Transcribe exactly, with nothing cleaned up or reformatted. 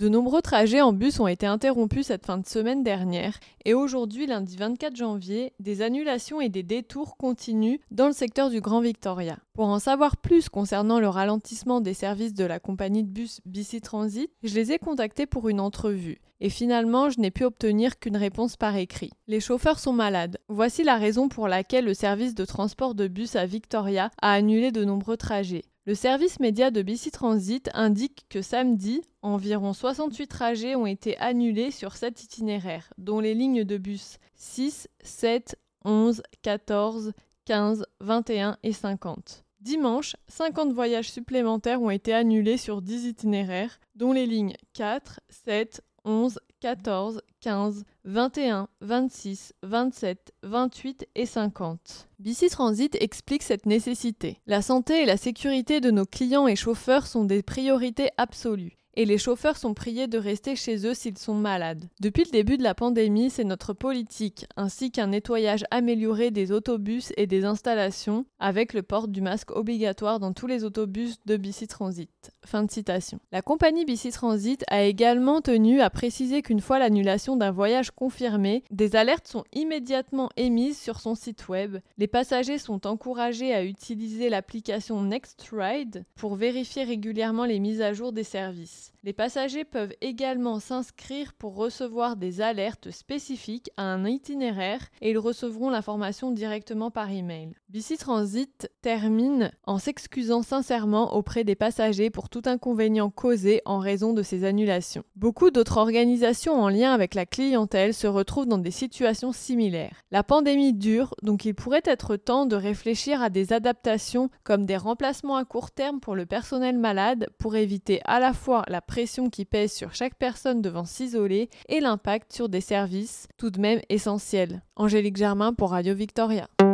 De nombreux trajets en bus ont été interrompus cette fin de semaine dernière et aujourd'hui, lundi vingt-quatre janvier, des annulations et des détours continuent dans le secteur du Grand Victoria. Pour en savoir plus concernant le ralentissement des services de la compagnie de bus B C Transit, je les ai contactés pour une entrevue. Et finalement, je n'ai pu obtenir qu'une réponse par écrit. Les chauffeurs sont malades. Voici la raison pour laquelle le service de transport de bus à Victoria a annulé de nombreux trajets. Le service média de B C Transit indique que samedi, environ soixante-huit trajets ont été annulés sur sept itinéraires, dont les lignes de bus six, sept, onze, quatorze, quinze, vingt et un et cinquante. Dimanche, cinquante voyages supplémentaires ont été annulés sur dix itinéraires, dont les lignes quatre, sept, onze, quatorze, quinze, vingt et un, vingt-six, vingt-sept, vingt-huit et cinquante. B C Transit explique cette nécessité. La santé et la sécurité de nos clients et chauffeurs sont des priorités absolues. Et les chauffeurs sont priés de rester chez eux s'ils sont malades. Depuis le début de la pandémie, c'est notre politique, ainsi qu'un nettoyage amélioré des autobus et des installations, avec le port du masque obligatoire dans tous les autobus de B C Transit. Fin de citation. La compagnie B C Transit a également tenu à préciser qu'une fois l'annulation d'un voyage confirmé, des alertes sont immédiatement émises sur son site web. Les passagers sont encouragés à utiliser l'application NextRide pour vérifier régulièrement les mises à jour des services. Les passagers peuvent également s'inscrire pour recevoir des alertes spécifiques à un itinéraire et ils recevront l'information directement par email. B C Transit termine en s'excusant sincèrement auprès des passagers pour tout inconvénient causé en raison de ces annulations. Beaucoup d'autres organisations en lien avec la clientèle se retrouvent dans des situations similaires. La pandémie dure, donc il pourrait être temps de réfléchir à des adaptations comme des remplacements à court terme pour le personnel malade pour éviter à la fois la pression qui pèse sur chaque personne devant s'isoler et l'impact sur des services tout de même essentiels. Angélique Germain pour Radio Victoria.